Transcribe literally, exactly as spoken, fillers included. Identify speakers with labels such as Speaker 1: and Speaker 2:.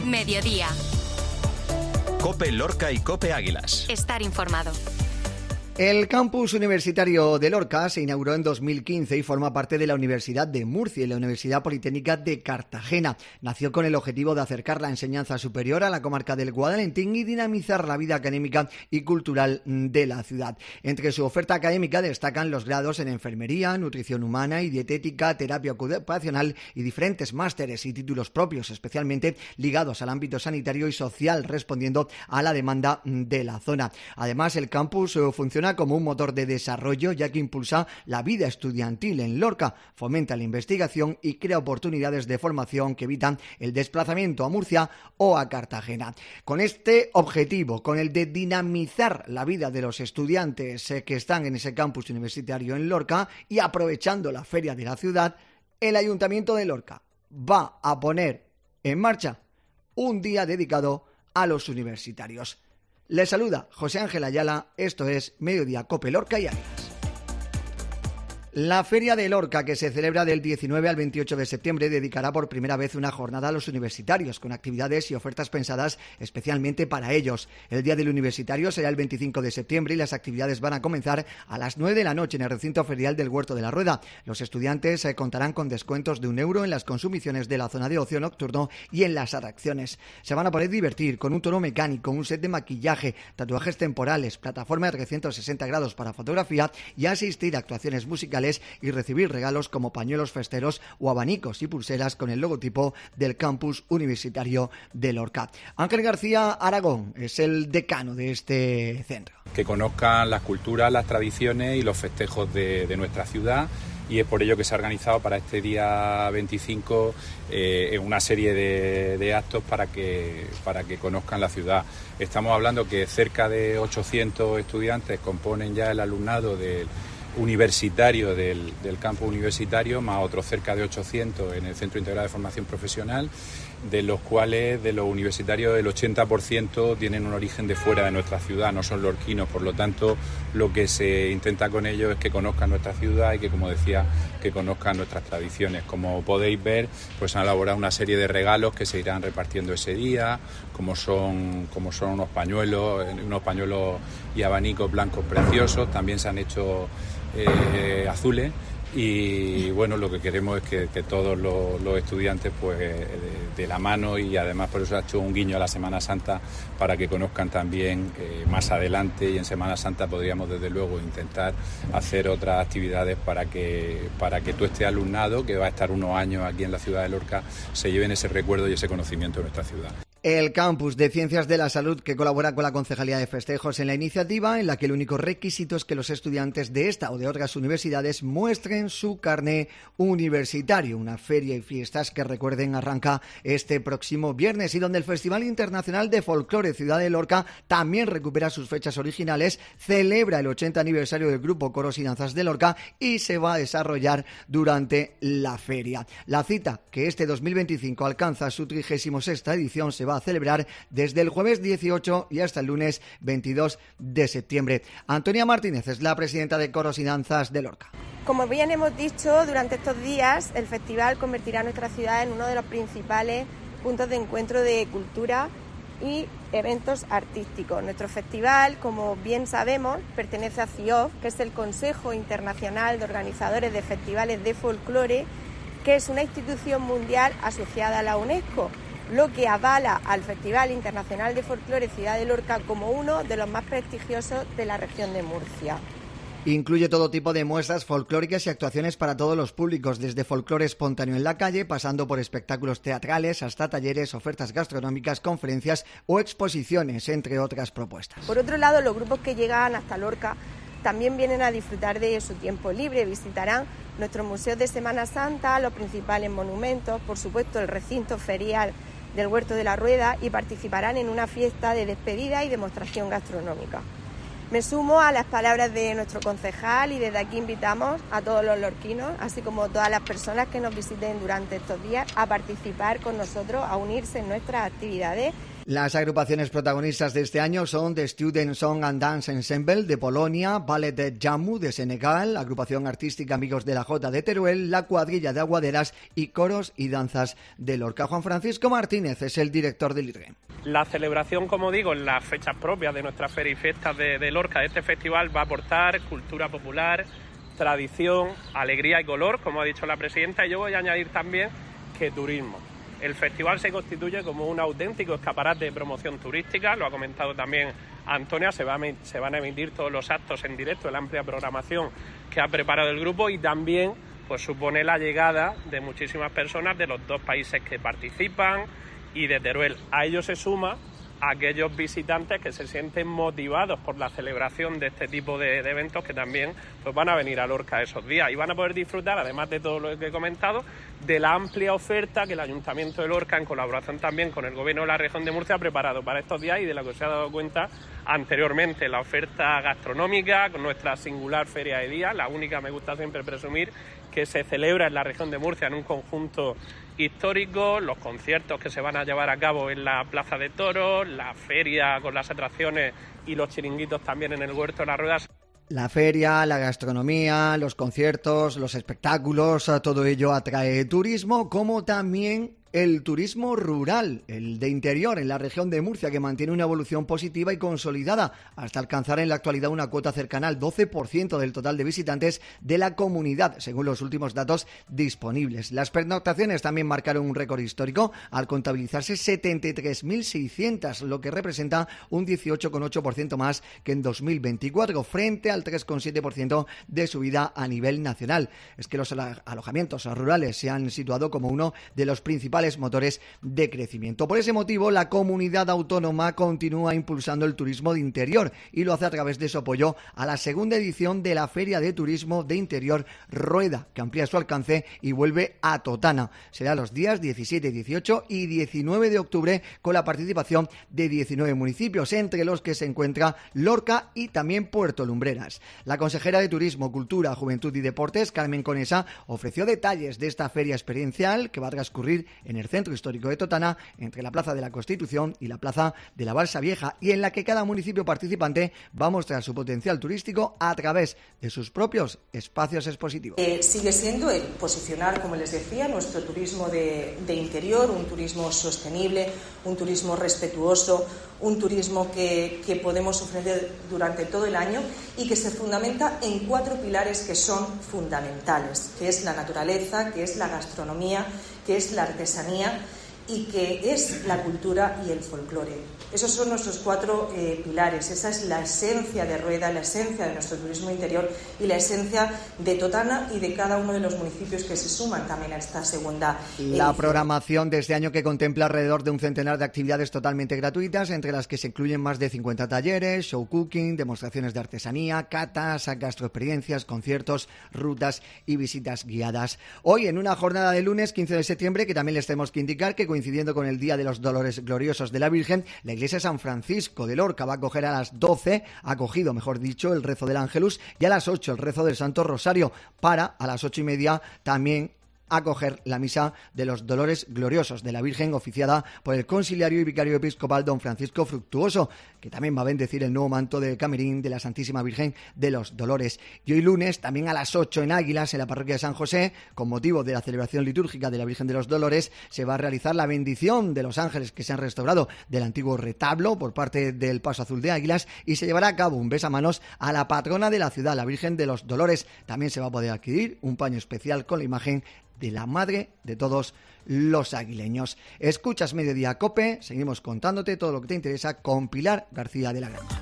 Speaker 1: Mediodía.
Speaker 2: COPE Lorca y COPE Águilas.
Speaker 1: Estar informado.
Speaker 3: El campus universitario de Lorca se inauguró en dos mil quince y forma parte de la Universidad de Murcia y la Universidad Politécnica de Cartagena. Nació con el objetivo de acercar la enseñanza superior a la comarca del Guadalentín y dinamizar la vida académica y cultural de la ciudad. Entre su oferta académica destacan los grados en enfermería, nutrición humana y dietética, terapia ocupacional y diferentes másteres y títulos propios, especialmente ligados al ámbito sanitario y social, respondiendo a la demanda de la zona. Además, el campus funciona como un motor de desarrollo, ya que impulsa la vida estudiantil en Lorca, fomenta la investigación y crea oportunidades de formación que evitan el desplazamiento a Murcia o a Cartagena. Con este objetivo, con el de dinamizar la vida de los estudiantes que están en ese campus universitario en Lorca y aprovechando la feria de la ciudad, el Ayuntamiento de Lorca va a poner en marcha un día dedicado a los universitarios. Les saluda José Ángel Ayala, esto es Mediodía COPE Lorca y Águilas. La Feria de Lorca, que se celebra del diecinueve al veintiocho de septiembre, dedicará por primera vez una jornada a los universitarios, con actividades y ofertas pensadas especialmente para ellos. El Día del Universitario será el veinticinco de septiembre y las actividades van a comenzar a las nueve de la noche en el recinto ferial del Huerto de la Rueda. Los estudiantes eh, contarán con descuentos de un euro en las consumiciones de la zona de ocio nocturno y en las atracciones. Se van a poder divertir con un toro mecánico, un set de maquillaje, tatuajes temporales, plataforma de trescientos sesenta grados para fotografía y asistir a actuaciones musicales y recibir regalos como pañuelos festeros o abanicos y pulseras con el logotipo del campus universitario de Lorca. Ángel García Aragón es el decano de este centro.
Speaker 4: Que conozcan las culturas, las tradiciones y los festejos de, de nuestra ciudad, y es por ello que se ha organizado para este día veinticinco eh, una serie de, de actos para que, para que conozcan la ciudad. Estamos hablando que cerca de ochocientos estudiantes componen ya el alumnado del universitario del, del campus universitario, más otros cerca de ochocientos en el Centro Integrado de Formación Profesional, de los cuales de los universitarios el ochenta por ciento tienen un origen de fuera de nuestra ciudad, no son lorquinos. Por lo tanto, lo que se intenta con ellos es que conozcan nuestra ciudad y que, como decía, que conozcan nuestras tradiciones. Como podéis ver, pues han elaborado una serie de regalos que se irán repartiendo ese día, como son, como son unos pañuelos, unos pañuelos y abanicos blancos preciosos. También se han hecho Eh, azules y bueno, lo que queremos es que, que todos los, los estudiantes pues de, de la mano, y además por eso ha hecho un guiño a la Semana Santa para que conozcan también eh, más adelante, y en Semana Santa podríamos desde luego intentar hacer otras actividades para que para que todo este alumnado que va a estar unos años aquí en la ciudad de Lorca se lleven ese recuerdo y ese conocimiento de nuestra ciudad.
Speaker 3: El campus de Ciencias de la Salud, que colabora con la Concejalía de Festejos en la iniciativa, en la que el único requisito es que los estudiantes de esta o de otras universidades muestren su carné universitario. Una feria y fiestas que, recuerden, arranca este próximo viernes y donde el Festival Internacional de Folclore Ciudad de Lorca también recupera sus fechas originales, celebra el ochenta aniversario del grupo Coros y Danzas de Lorca y se va a desarrollar durante la feria. La cita, que este dos mil veinticinco alcanza su trigésima sexta edición, se va a celebrar desde el jueves dieciocho y hasta el lunes veintidós de septiembre. Antonia Martínez es la presidenta de Coros y Danzas de Lorca.
Speaker 5: Como bien hemos dicho, durante estos días el festival convertirá a nuestra ciudad en uno de los principales puntos de encuentro de cultura y eventos artísticos. Nuestro festival, como bien sabemos, pertenece a C I O F, que es el Consejo Internacional de Organizadores de Festivales de Folclore, que es una institución mundial asociada a la UNESCO, lo que avala al Festival Internacional de Folclore Ciudad de Lorca como uno de los más prestigiosos de la región de Murcia.
Speaker 3: Incluye todo tipo de muestras folclóricas y actuaciones para todos los públicos, desde folclore espontáneo en la calle, pasando por espectáculos teatrales, hasta talleres, ofertas gastronómicas, conferencias o exposiciones, entre otras propuestas.
Speaker 5: Por otro lado, los grupos que llegan hasta Lorca también vienen a disfrutar de su tiempo libre, visitarán nuestros museos de Semana Santa, los principales monumentos, por supuesto el recinto ferial del Huerto de la Rueda, y participarán en una fiesta de despedida y demostración gastronómica. Me sumo a las palabras de nuestro concejal y desde aquí invitamos a todos los lorquinos, así como todas las personas que nos visiten durante estos días, a participar con nosotros, a unirse en nuestras actividades.
Speaker 3: Las agrupaciones protagonistas de este año son The Student Song and Dance Ensemble de Polonia, Ballet de Jammu de Senegal, Agrupación Artística Amigos de la Jota de Teruel, la Cuadrilla de Aguaderas y Coros y Danzas de Lorca. Juan Francisco Martínez es el director del I R G E.
Speaker 1: La celebración, como digo, en las fechas propias de nuestra feria y fiestas de, de Lorca, de este festival, va a aportar cultura popular, tradición, alegría y color, como ha dicho la presidenta, y yo voy a añadir también que turismo. El festival se constituye como un auténtico escaparate de promoción turística, lo ha comentado también Antonia, se, va a, se van a emitir todos los actos en directo, la amplia programación que ha preparado el grupo y también pues supone la llegada de muchísimas personas de los dos países que participan y de Teruel. A ello se suma a aquellos visitantes que se sienten motivados por la celebración de este tipo de, de eventos que también pues van a venir a Lorca esos días y van a poder disfrutar, además de todo lo que he comentado, de la amplia oferta que el Ayuntamiento de Lorca, en colaboración también con el Gobierno de la Región de Murcia, ha preparado para estos días y de la que se ha dado cuenta anteriormente. La oferta gastronómica con nuestra singular Feria de Día, la única, me gusta siempre presumir, que se celebra en la Región de Murcia en un conjunto histórico, los conciertos que se van a llevar a cabo en la Plaza de Toros, la feria con las atracciones y los chiringuitos también en el Huerto de las Ruedas.
Speaker 3: La feria, la gastronomía, los conciertos, los espectáculos, todo ello atrae turismo, como también el turismo rural, el de interior en la región de Murcia, que mantiene una evolución positiva y consolidada hasta alcanzar en la actualidad una cuota cercana al doce por ciento del total de visitantes de la comunidad, según los últimos datos disponibles. Las pernoctaciones también marcaron un récord histórico al contabilizarse setenta y tres mil seiscientas, lo que representa un dieciocho coma ocho por ciento más que en dos mil veinticuatro, frente al tres coma siete por ciento de subida a nivel nacional. Es que los alojamientos rurales se han situado como uno de los principales motores de crecimiento. Por ese motivo, la comunidad autónoma continúa impulsando el turismo de interior y lo hace a través de su apoyo a la segunda edición de la Feria de Turismo de Interior Rueda, que amplía su alcance y vuelve a Totana. Será los días diecisiete, dieciocho y diecinueve de octubre, con la participación de diecinueve municipios, entre los que se encuentra Lorca y también Puerto Lumbreras. La consejera de Turismo, Cultura, Juventud y Deportes, Carmen Conesa, ofreció detalles de esta feria experiencial que va a transcurrir en el centro histórico de Totana, entre la Plaza de la Constitución y la Plaza de la Balsa Vieja, y en la que cada municipio participante va a mostrar su potencial turístico a través de sus propios espacios expositivos.
Speaker 6: Eh, sigue siendo el posicionar, como les decía, nuestro turismo de, de interior, un turismo sostenible, un turismo respetuoso, un turismo que, que podemos ofrecer durante todo el año y que se fundamenta en cuatro pilares que son fundamentales, que es la naturaleza, que es la gastronomía, que es la artesanía y que es la cultura y el folclore. Esos son nuestros cuatro eh, pilares, esa es la esencia de Rueda, la esencia de nuestro turismo interior y la esencia de Totana y de cada uno de los municipios que se suman también a esta segunda edición.
Speaker 3: La programación de este año, que contempla alrededor de un centenar de actividades totalmente gratuitas, entre las que se incluyen más de cincuenta talleres, show cooking, demostraciones de artesanía, catas, gastroexperiencias, conciertos, rutas y visitas guiadas. Hoy, en una jornada de lunes quince de septiembre, que también les tenemos que indicar que coincidiendo con el Día de los Dolores Gloriosos de la Virgen, la Iglesia de San Francisco de Lorca va a acoger a las doce, ha acogido, mejor dicho, el rezo del Ángelus, y a las ocho el rezo del Santo Rosario, para a las ocho y media también acoger la misa de los Dolores Gloriosos de la Virgen, oficiada por el conciliario y vicario episcopal don Francisco Fructuoso, que también va a bendecir el nuevo manto del camerín de la Santísima Virgen de los Dolores. Y hoy lunes, también a las ocho en Águilas, en la parroquia de San José, con motivo de la celebración litúrgica de la Virgen de los Dolores, se va a realizar la bendición de los ángeles que se han restaurado del antiguo retablo por parte del Paso Azul de Águilas, y se llevará a cabo un besamanos a la patrona de la ciudad, la Virgen de los Dolores. También se va a poder adquirir un paño especial con la imagen de la madre de todos los aguileños. Escuchas Mediodía COPE, seguimos contándote todo lo que te interesa con Pilar García de la Granja.